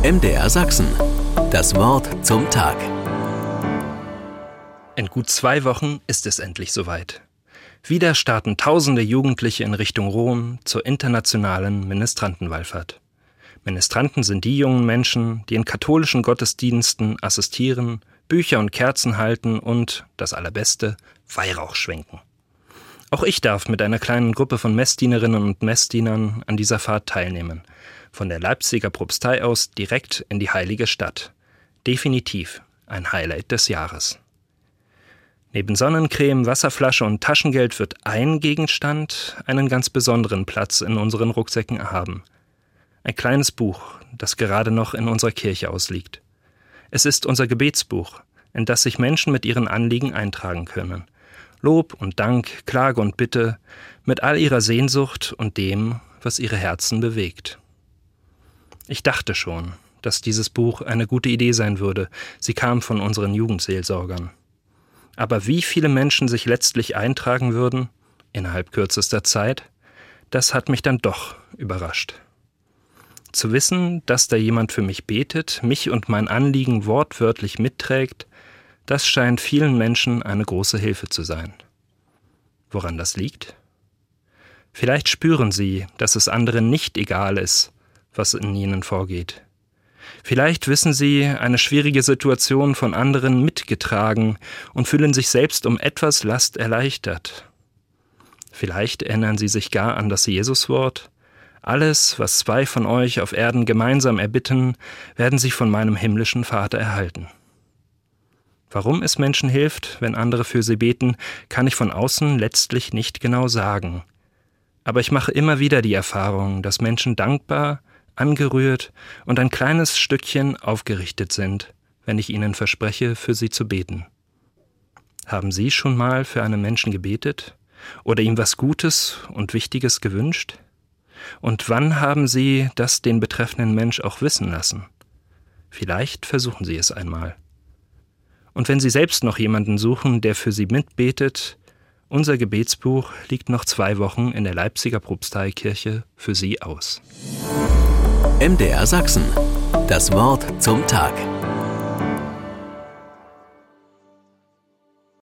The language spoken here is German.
MDR Sachsen. Das Wort zum Tag. In gut 2 Wochen ist es endlich soweit. Wieder starten tausende Jugendliche in Richtung Rom zur internationalen Ministrantenwallfahrt. Ministranten sind die jungen Menschen, die in katholischen Gottesdiensten assistieren, Bücher und Kerzen halten und, das Allerbeste, Weihrauch schwenken. Auch ich darf mit einer kleinen Gruppe von Messdienerinnen und Messdienern an dieser Fahrt teilnehmen. Von der Leipziger Propstei aus direkt in die heilige Stadt. Definitiv ein Highlight des Jahres. Neben Sonnencreme, Wasserflasche und Taschengeld wird ein Gegenstand einen ganz besonderen Platz in unseren Rucksäcken haben. Ein kleines Buch, das gerade noch in unserer Kirche ausliegt. Es ist unser Gebetsbuch, in das sich Menschen mit ihren Anliegen eintragen können. Lob und Dank, Klage und Bitte, mit all ihrer Sehnsucht und dem, was ihre Herzen bewegt. Ich dachte schon, dass dieses Buch eine gute Idee sein würde. Sie kam von unseren Jugendseelsorgern. Aber wie viele Menschen sich letztlich eintragen würden, innerhalb kürzester Zeit, das hat mich dann doch überrascht. Zu wissen, dass da jemand für mich betet, mich und mein Anliegen wortwörtlich mitträgt, das scheint vielen Menschen eine große Hilfe zu sein. Woran das liegt? Vielleicht spüren sie, dass es anderen nicht egal ist, was in ihnen vorgeht. Vielleicht wissen sie, eine schwierige Situation von anderen mitgetragen und fühlen sich selbst um etwas Last erleichtert. Vielleicht erinnern sie sich gar an das Jesuswort: Alles, was 2 von euch auf Erden gemeinsam erbitten, werden sie von meinem himmlischen Vater erhalten. Warum es Menschen hilft, wenn andere für sie beten, kann ich von außen letztlich nicht genau sagen. Aber ich mache immer wieder die Erfahrung, dass Menschen dankbar, angerührt und ein kleines Stückchen aufgerichtet sind, wenn ich ihnen verspreche, für sie zu beten. Haben Sie schon mal für einen Menschen gebetet oder ihm was Gutes und Wichtiges gewünscht? Und wann haben Sie das den betreffenden Mensch auch wissen lassen? Vielleicht versuchen Sie es einmal. Und wenn Sie selbst noch jemanden suchen, der für Sie mitbetet, unser Gebetsbuch liegt noch 2 Wochen in der Leipziger Propsteikirche für Sie aus. MDR Sachsen. Das Wort zum Tag.